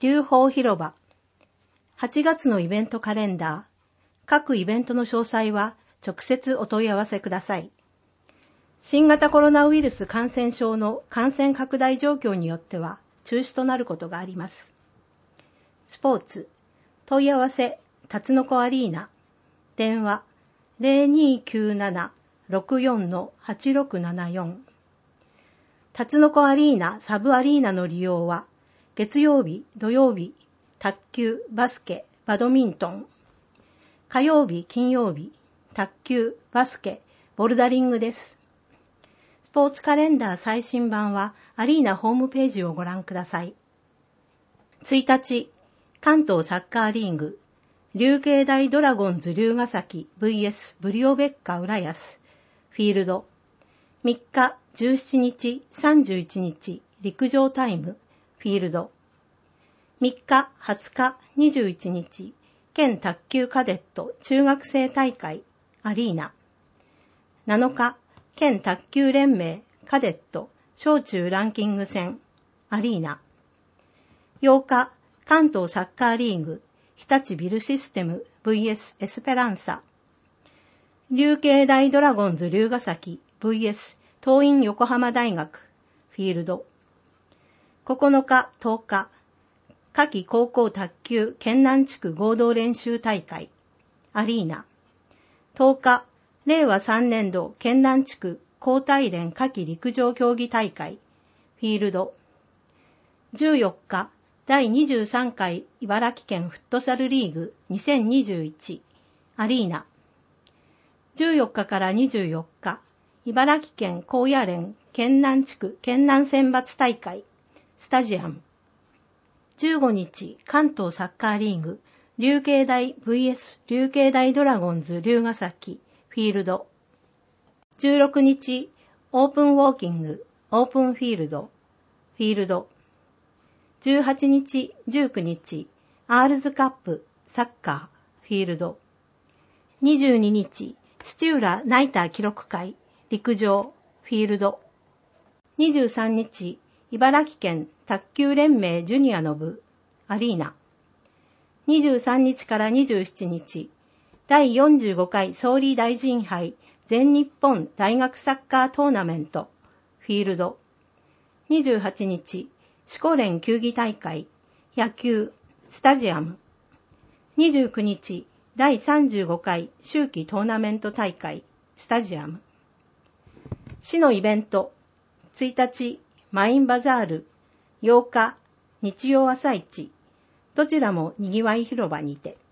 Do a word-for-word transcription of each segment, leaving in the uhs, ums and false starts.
龍宝広場。はちがつのイベントカレンダー。各イベントの詳細は直接お問い合わせください。新型コロナウイルス感染症の感染拡大状況によっては中止となることがあります。スポーツ。問い合わせ、タツノコアリーナ。電話、ゼロにーきゅうなな ろくよん はちろくななよん。タツノコアリーナサブアリーナの利用は、月曜日、土曜日、卓球、バスケ、バドミントン。火曜日、金曜日、卓球、バスケ、ボルダリングです。スポーツカレンダー最新版はアリーナホームページをご覧ください。いちにち、関東サッカーリーグ、琉球大ドラゴンズ龍ヶ崎 ブイエス ブリオベッカ浦安、フィールド。みっか、じゅうしちにち、さんじゅういちにち、陸上タイム、フィールド。みっか、はつか、にじゅういちにち、県卓球カデット中学生大会、アリーナ。なのか、県卓球連盟カデット小中ランキング戦、アリーナ。ようか、関東サッカーリーグ、日立ビルシステム ブイエス エスペランサ。琉球大ドラゴンズ龍ヶ崎 ブイエス 桐蔭横浜大学、フィールド。ここのか、とおか、夏季高校卓球県南地区合同練習大会、アリーナ。とおか、れいわさんねんど県南地区高体連夏季陸上競技大会、フィールド。じゅうよっか、だいにじゅうさんかい茨城県フットサルリーグにせんにじゅういち、アリーナ。じゅうよっかからにじゅうよっか、茨城県高野連県南地区県南選抜大会、スタジアム。じゅうごにち、関東サッカーリーグ、琉球大 ブイエス 琉球大ドラゴンズ龍ヶ崎、フィールド。じゅうろくにち、オープンウォーキング、オープンフィールド、フィールド。じゅうはちにち、じゅうくにち、アールズカップ、サッカー、フィールド。にじゅうににち、土浦ナイター記録会、陸上、フィールド。にじゅうさんにち、茨城県卓球連盟ジュニアの部、アリーナ。にじゅうさんにちからにじゅうしちにち、だいよんじゅうごかい総理大臣杯全日本大学サッカートーナメント、フィールド。にじゅうはちにち、四股連球技大会、野球、スタジアム。にじゅうくにち、だいさんじゅうごかい秋季トーナメント大会、スタジアム。市のイベント、いちにち、マインバザール、ようか、日曜朝市、どちらもにぎわい広場にて。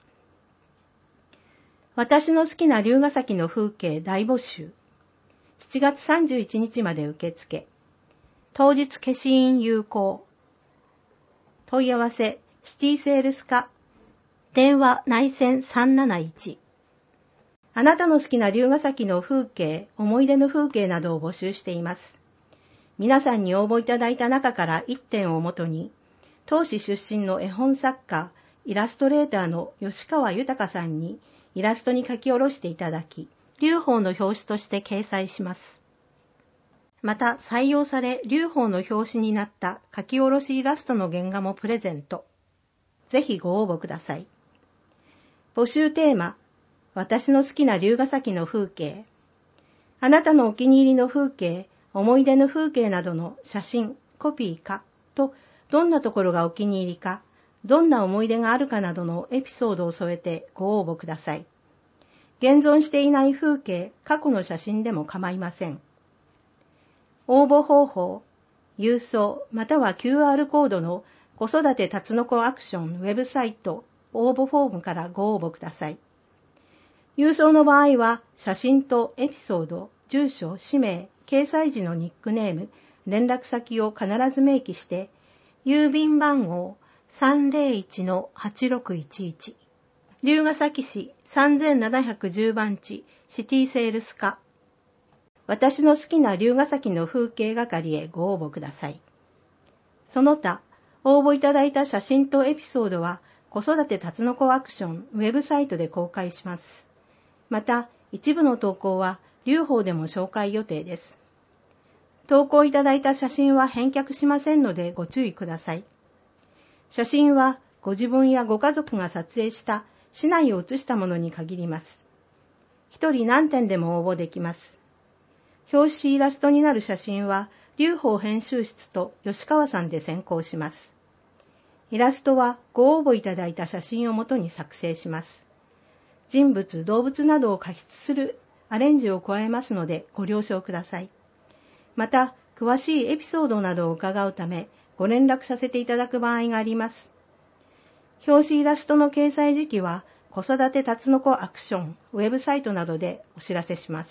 私の好きな龍ヶ崎の風景大募集。しちがつさんじゅういちにちまで受付。当日消印有効。問い合わせ、シティセールス課。電話内線さんなないち。あなたの好きな龍ヶ崎の風景、思い出の風景などを募集しています。皆さんに応募いただいた中からいってんをもとに、当市出身の絵本作家、イラストレーターの吉川豊さんにイラストに書き下ろしていただき、龍宝の表紙として掲載します。また採用され龍宝の表紙になった書き下ろしイラストの原画もプレゼント。ぜひご応募ください。募集テーマ、私の好きな龍ヶ崎の風景。あなたのお気に入りの風景、思い出の風景などの写真、コピーかと、どんなところがお気に入りか、どんな思い出があるかなどのエピソードを添えてご応募ください。現存していない風景、過去の写真でも構いません。応募方法、郵送または キューアール コードの子育てタツノコアクションウェブサイト応募フォームからご応募ください。郵送の場合は写真とエピソード、住所、氏名、掲載時のニックネーム、連絡先を必ず明記して、郵便番号 さんぜろいちのはちろくいちいち、龍ヶ崎市さんぜんななひゃくじゅうばんちシティセールス課、私の好きな龍ヶ崎の風景係へご応募ください。その他、応募いただいた写真とエピソードは、子育てタツノコアクションウェブサイトで公開します。また、一部の投稿は、龍宝でも紹介予定です。投稿いただいた写真は返却しませんのでご注意ください。 写真はご自分やご家族が撮影した市内を写したものに限ります。一人何点でも応募できます。表紙イラストになる写真は、龍宝編集室と吉川さんで選考します。イラストはご応募いただいた写真をもとに作成します。人物、動物などを加筆するアレンジを加えますのでご了承ください。また、詳しいエピソードなどを伺うため、ご連絡させていただく場合があります。表紙イラストの掲載時期は、子育てタツノコアクションウェブサイトなどでお知らせします。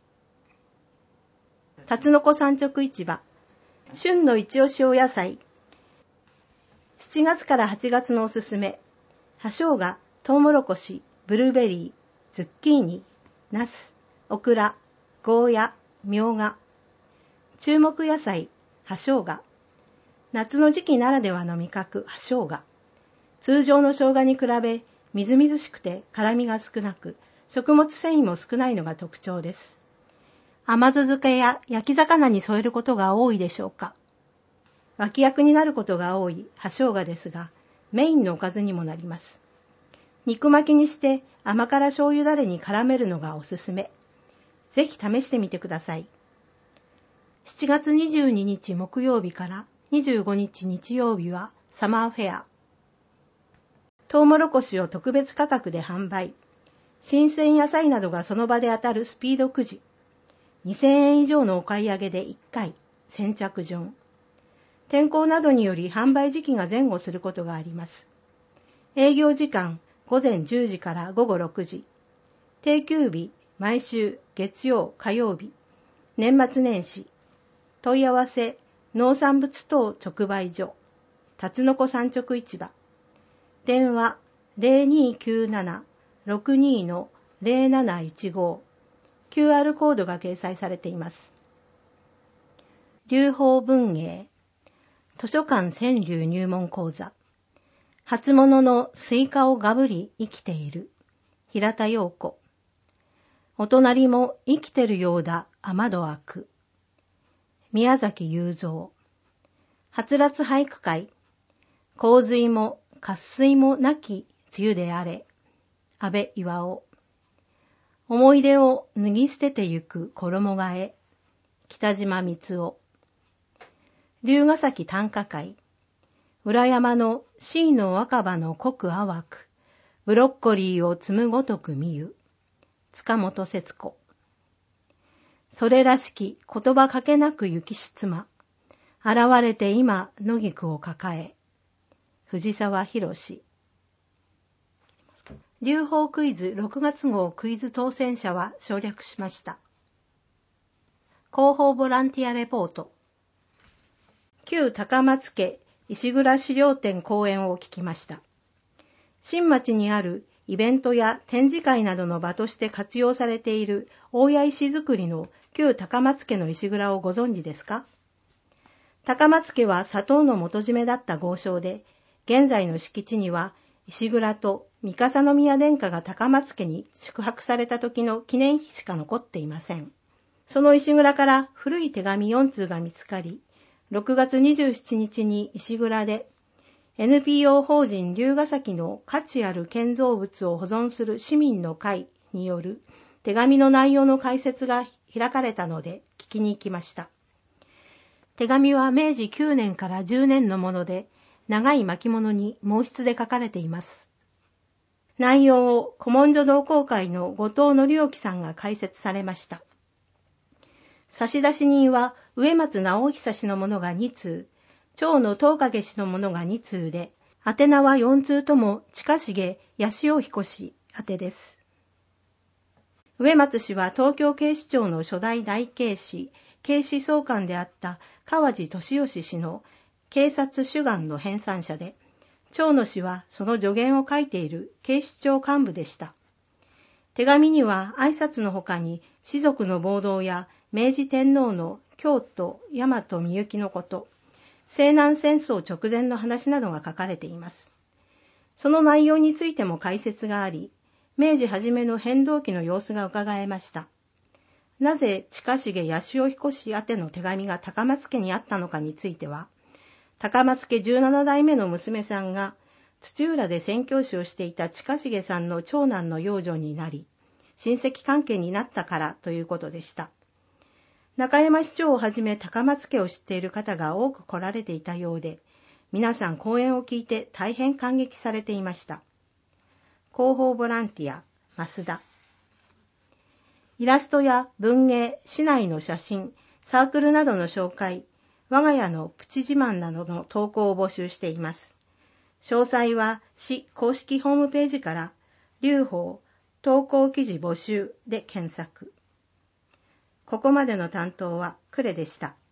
タツノコ産直市場、旬の一押しお野菜。しちがつからはちがつのおすすめ、葉生姜、トウモロコシ、ブルーベリー、ズッキーニ、ナス、オクラ、ゴーヤ、ミョウガ。注目野菜、葉生姜。夏の時期ならではの味覚、葉生姜。通常の生姜に比べ、みずみずしくて辛みが少なく、食物繊維も少ないのが特徴です。甘酢漬けや焼き魚に添えることが多いでしょうか。脇役になることが多い葉生姜ですが、メインのおかずにもなります。肉巻きにして甘辛醤油だれに絡めるのがおすすめ。ぜひ試してみてください。しちがつにじゅうににち木曜日からにじゅうごにち日曜日はサマーフェア。トウモロコシを特別価格で販売。新鮮野菜などがその場で当たるスピードくじ。にせんえん以上のお買い上げでいっかい、先着順。天候などにより販売時期が前後することがあります。営業時間、ごぜんじゅうじからごごろくじ。定休日、毎週月曜、火曜日。年末年始。問い合わせ、農産物等直売所。タツノコ産直市場。電話 ゼロにきゅうなな ろくに ゼロなないちご。キューアール コードが掲載されています。龍宝文芸。図書館川柳入門講座。初物のスイカをがぶり生きている。平田陽子。お隣も生きてるようだ雨戸開く。宮崎雄三。はつらつ俳句会。洪水も渇水もなき梅雨であれ。安倍巌。思い出を脱ぎ捨ててゆく衣替え。北島光夫。龍ヶ崎短歌会。裏山の椎の若葉の濃く淡く、ブロッコリーを摘むごとく見ゆ。塚本節子。それらしき言葉かけなく雪し妻。現れて今野菊を抱え。藤沢博史。龍宝クイズろくがつ号クイズ当選者は省略しました。広報ボランティアレポート。旧高松家石倉資料展講演を聞きました。新町にあるイベントや展示会などの場として活用されている大谷石造りの旧高松家の石蔵をご存知ですか？高松家は砂糖の元締めだった豪商で、現在の敷地には石蔵と三笠宮殿下が高松家に宿泊された時の記念碑しか残っていません。その石蔵から古い手紙よんつうが見つかり、ろくがつにじゅうしちにちに石蔵で エヌピーオー 法人龍ヶ崎の価値ある建造物を保存する市民の会による手紙の内容の解説が開かれたので聞きに行きました。手紙はめいじきゅうねんからじゅうねんのもので、長い巻物に毛筆で書かれています。内容を古文書同好会の後藤則之さんが解説されました。差出人は植松直久氏のものがにつう、長野東景氏のものがにつうで、宛名はよんつうとも近重八潮彦氏宛てです。植松氏は東京警視庁の初代大警視、警視総監であった川地俊義氏の警察主眼の編纂者で、長野氏はその助言を書いている警視庁幹部でした。手紙には挨拶の他に士族の暴動や明治天皇の京都大和みゆきのこと、西南戦争直前の話などが書かれています。その内容についても解説があり、明治初めの変動期の様子が伺えました。なぜ近重八潮彦氏宛ての手紙が高松家にあったのかについては、 高松家じゅうなな代目の娘さんが土浦で宣教師をしていた近重さんの長男の養女になり、親戚関係になったからということでした。中山市長をはじめ高松家を知っている方が多く来られていたようで、皆さん講演を聞いて大変感激されていました。広報ボランティア、増田。イラストや文芸、市内の写真、サークルなどの紹介、我が家のプチ自慢などの投稿を募集しています。詳細は市公式ホームページから留保投稿記事募集で検索。ここまでの担当はクレでした。